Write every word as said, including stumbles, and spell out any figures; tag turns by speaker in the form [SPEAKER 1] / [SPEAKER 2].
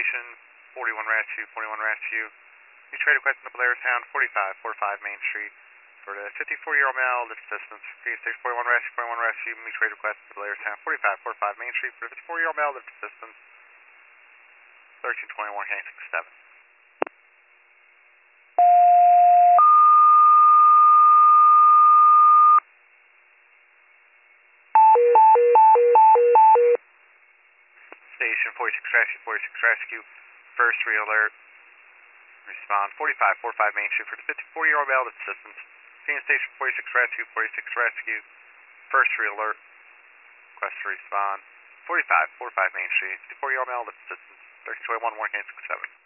[SPEAKER 1] Station, forty-one Rescue, forty-one Rescue. Mutual request in the Blairstown, forty-five forty-five Main Street. For the fifty-four-year-old male, lift assistance. Green Station, forty-one Rescue, forty-one Rescue. Mutual request in the Blairstown, forty-five forty-five Main Street. For the fifty-four-year-old male, lift assistance. thirteen twenty-one, K sixty-seven. Station, forty-six Rescue, forty-six Rescue. First re-alert. Respond, forty-five forty-five Main Street. For the fifty-four-year-old male, lift assistance. Green Station, forty-six Rescue, forty-six Rescue. First re-alert. Request to respond. forty-five forty-five Main Street. fifty-four-year-old male, lift assistance. thirteen twenty-one, K sixty-seven.